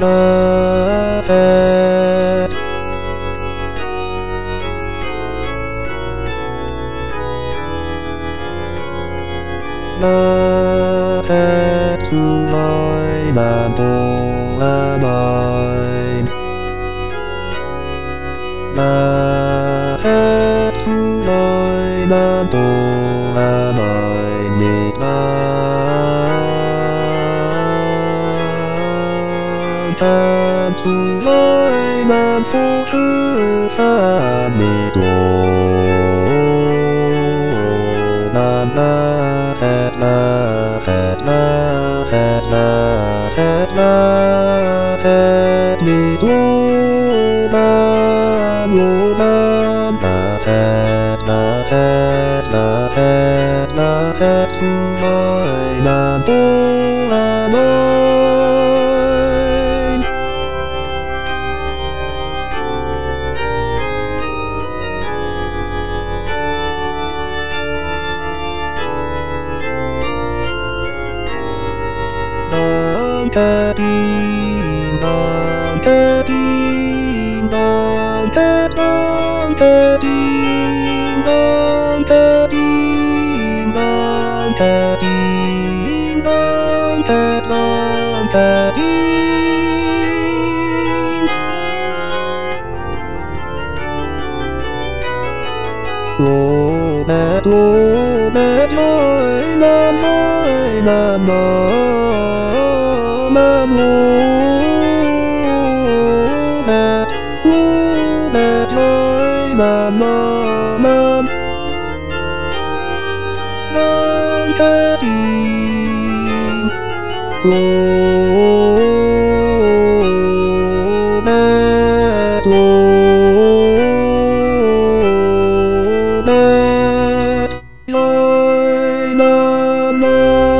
Nói bà bông la bòi bà hát nói bà bông la bòi đi ta nói bà phụ hư ta bị tổ la la la la đi tu ba lu ba nói ba tu la nói ta đi ta đi ta đi ta đi ta đi ta đi lô nè nói la nói la nói la nói la nói ta đi nói la nói